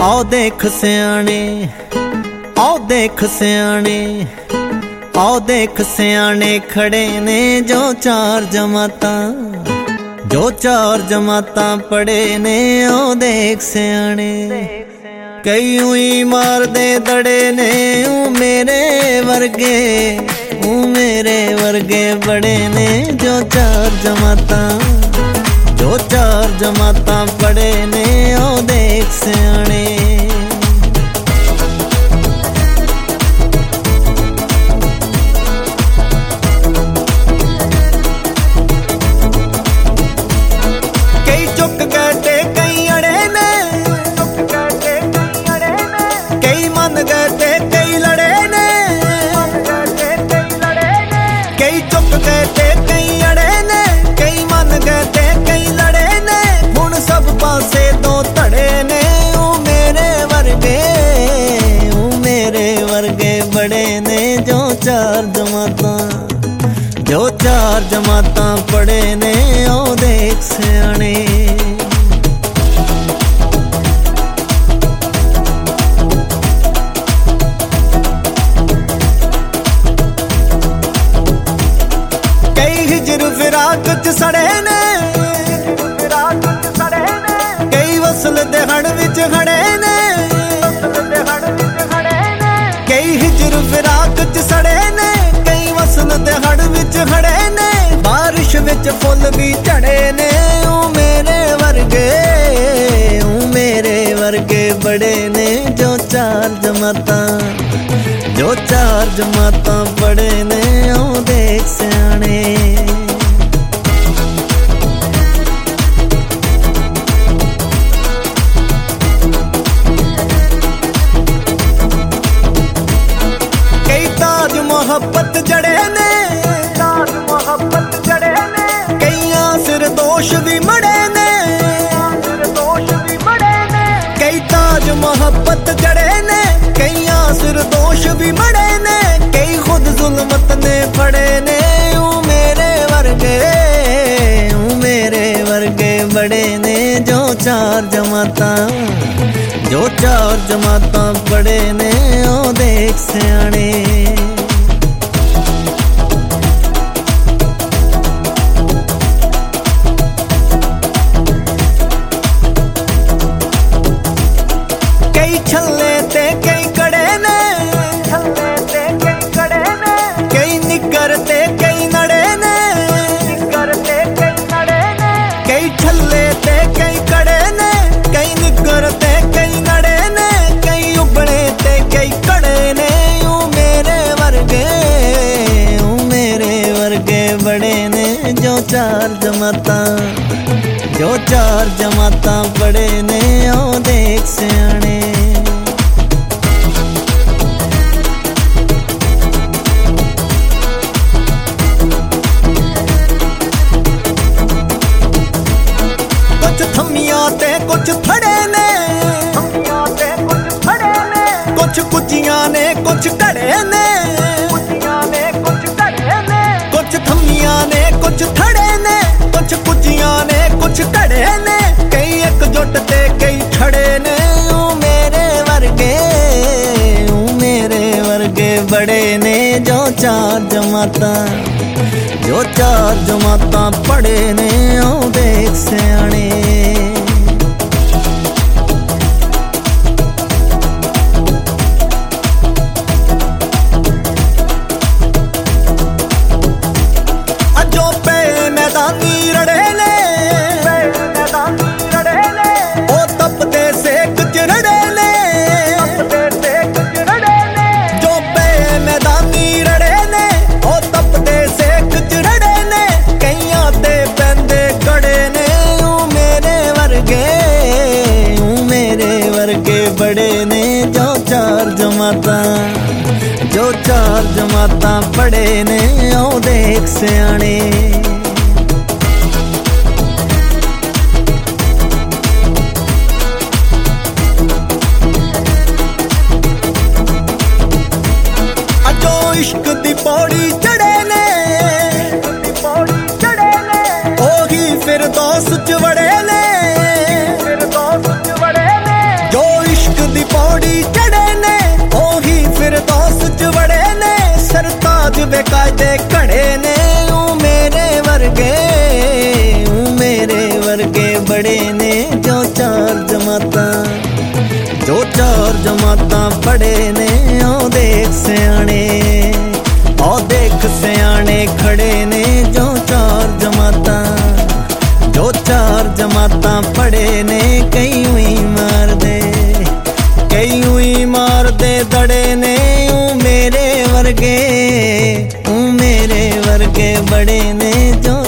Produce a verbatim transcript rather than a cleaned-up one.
आओ देख सियाणे, आओ देख सियाणे, आओ देख सियाणे खड़े ने जो चार जमाता, जो चार जमाता पढ़े ने। आओ देख सियाणे कई उई मार दे दड़े ने, ऊ मेरे वर्गे, ऊ मेरे वर्गे बड़े ने। जो चार जमाता, जो चार जमाता पढ़े ने। आओ देख सियाणे कई चुक गए कई अड़े ने, कई मन गए कई लड़े ने, कई चुक गए कई अड़े ने, कई मन गए कई लड़े ने। हुण सब पासे तो धड़े ने, ओ मेरे वर्गे, ओ मेरे वर्गे बड़े ने। जो चार जमाता, जो चार जमाता पढ़े ने। आओ देख सियाणे कई हिजर फिराक च सड़े ने, कई वसल दे हड़ विच खड़े ने, कई हिजर फिराक च सड़े ने, कई वसल दे हड़ विच खड़े ने। बारिश विच फुल भी झड़े ने, ओ मेरे वर्गे, ओ मेरे वर्गे बड़े ने। जो चार जमाता, जो चार जमाता पढ़े ने। आओ देख सियाणे कई ताज मोहब्बत जड़े ने, ताज मोहब्बत जड़े ने। कई सिर दोष भी मड़े ने, सिर दोष भी मड़े ने। कई ताज मोहब्बत जड़े ने, कई सिर दोष भी मड़े ने। कई खुद जुल्मत ने पड़े ने, ओ मेरे वर्गे, ओ मेरे वर्गे बड़े ने। जो चार जमाता, जो चार जमाता पढ़े ने। आओ देख सियाणे कई छल्ले ते कई कड़े ने, छल्ले ते कई कड़े ने। कई निकर ते कई नड़े ने, निकर ते कई नड़े ने। कई छल्ले ते कई कड़े ने, कई निकर ते कई नड़े ने। कई उबड़े ते कई कड़े ने, ओ मेरे वर्गे, ओ मेरे वर्गे बड़े ने। जो चार जमाता, जो चार जमाता पढ़े ने। आओ देख सियाणे कुछ थमिया ते कुछ थड़े ने, थमिया ते कुछ थड़े ने। कुछ कुचियां ने कुछ घड़े ने, कुचियां ने कुछ घड़े ने। कुछ थमिया ने कुछ थड़े ने, कुछ कुचियां ने कुछ घड़े ने। कई एकजुट ते कई छड़े ने, ओ मेरे वर्गे, ओ मेरे वर्गे बड़े ने। जो चार जमाता, जो चार जमाता पढ़े ने। आओ देख सियाणे अजो पे मैदानी रड़े ने, मैदानी रड़े ने। ओ तपदे सेक च रड़े ने, तपदे सेक च रड़े ने। जो पे मैदानी रड़े ने, ओ तपदे सेक च रड़े ने। कईयां ते पैंदे गड़े ने, ओ मेरे वर्गे, ओ मेरे वर्गे बड़े ने। जो चार जमाता, जो चार जमाता पढ़े ने। आओ देख सियाणे अजो इश्क दी पौड़ी चढ़े ने, पौड़ी चढ़े ने। ओही फिर दोस्त च वड़े ने, फिर दोस्त च वड़े ने। जो इश्क ਸਿਆਣੇ ਖੜੇ ਨੇ ਜੋ ਚਾਰ ਜਮਾਤਾਂ ਜੋ ਚਾਰ ਜਮਾਤਾਂ ਪੜੇ ਨੇ ਕਈ ਉਈ ਮਾਰਦੇ ਕਈ ਉਈ ਮਾਰਦੇ ਦੜੇ ਨੇ ਊ ਮੇਰੇ ਵਰਗੇ ਊ ਮੇਰੇ ਵਰਗੇ ਬੜੇ ਨੇ ਜੋ